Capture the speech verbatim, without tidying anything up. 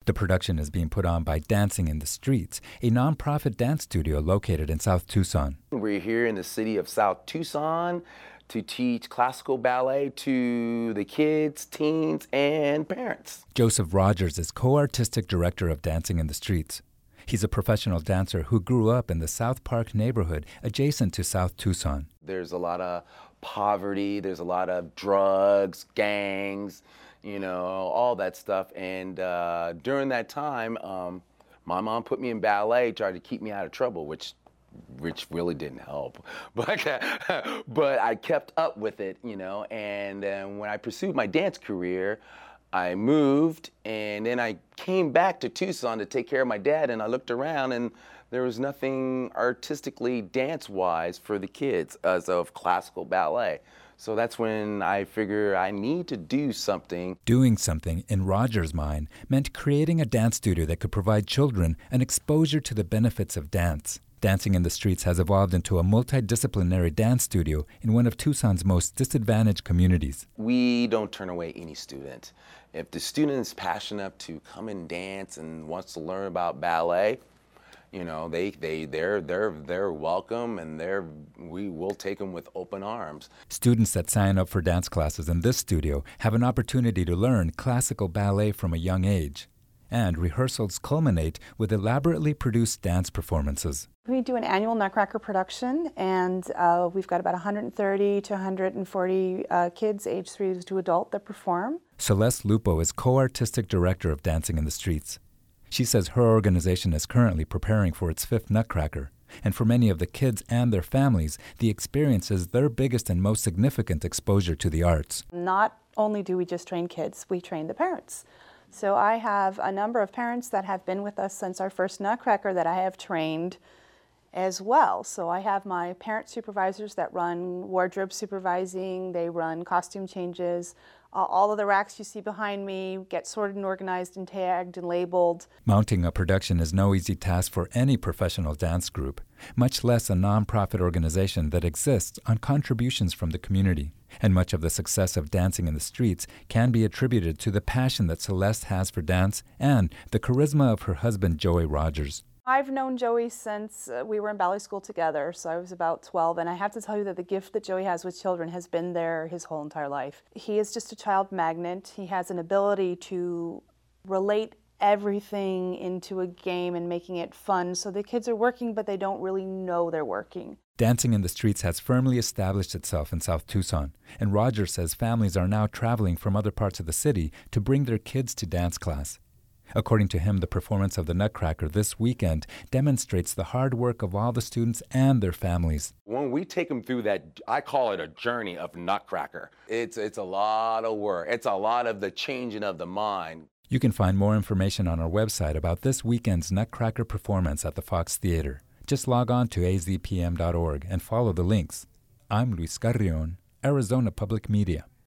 The production is being put on by Dancing in the Streets, a nonprofit dance studio located in South Tucson. We're here in the city of South Tucson to teach classical ballet to the kids, teens, and parents. Joseph Rogers is co-artistic director of Dancing in the Streets. He's a professional dancer who grew up in the South Park neighborhood adjacent to South Tucson. There's a lot of poverty, there's a lot of drugs, gangs, you know, all that stuff. And uh, during that time, um, my mom put me in ballet, tried to keep me out of trouble, which which really didn't help. But, but I kept up with it, you know, and uh, when I pursued my dance career, I moved, and then I came back to Tucson to take care of my dad, and I looked around, and there was nothing artistically dance-wise for the kids as of classical ballet. So that's when I figured I need to do something. Doing something, in Rogers' mind, meant creating a dance studio that could provide children an exposure to the benefits of dance. Dancing in the Streets has evolved into a multidisciplinary dance studio in one of Tucson's most disadvantaged communities. We don't turn away any student. If the student is passionate enough to come and dance and wants to learn about ballet, you know, they, they, they're, they're, they're welcome, and they're, we will take them with open arms. Students that sign up for dance classes in this studio have an opportunity to learn classical ballet from a young age. And rehearsals culminate with elaborately produced dance performances. We do an annual Nutcracker production, and uh, we've got about one hundred thirty to one hundred forty uh, kids age three to adult that perform. Celeste Lupo is co-artistic director of Dancing in the Streets. She says her organization is currently preparing for its fifth Nutcracker. And for many of the kids and their families, the experience is their biggest and most significant exposure to the arts. Not only do we just train kids, we train the parents. So I have a number of parents that have been with us since our first Nutcracker that I have trained as well. So I have my parent supervisors that run wardrobe supervising, they run costume changes. Uh, all of the racks you see behind me get sorted and organized and tagged and labeled. Mounting a production is no easy task for any professional dance group, much less a nonprofit organization that exists on contributions from the community. And much of the success of Dancing in the Streets can be attributed to the passion that Celeste has for dance and the charisma of her husband, Joey Rogers. I've known Joey since uh, we were in ballet school together, so I was about twelve, and I have to tell you that the gift that Joey has with children has been there his whole entire life. He is just a child magnet. He has an ability to relate everything into a game and making it fun, so the kids are working, but they don't really know they're working. Dancing in the Streets has firmly established itself in South Tucson, and Rogers says families are now traveling from other parts of the city to bring their kids to dance class. According to him, the performance of the Nutcracker this weekend demonstrates the hard work of all the students and their families. When we take them through that, I call it a journey of Nutcracker. It's, it's a lot of work. It's a lot of the changing of the mind. You can find more information on our website about this weekend's Nutcracker performance at the Fox Theater. Just log on to a z p m dot org and follow the links. I'm Luis Carrion, Arizona Public Media.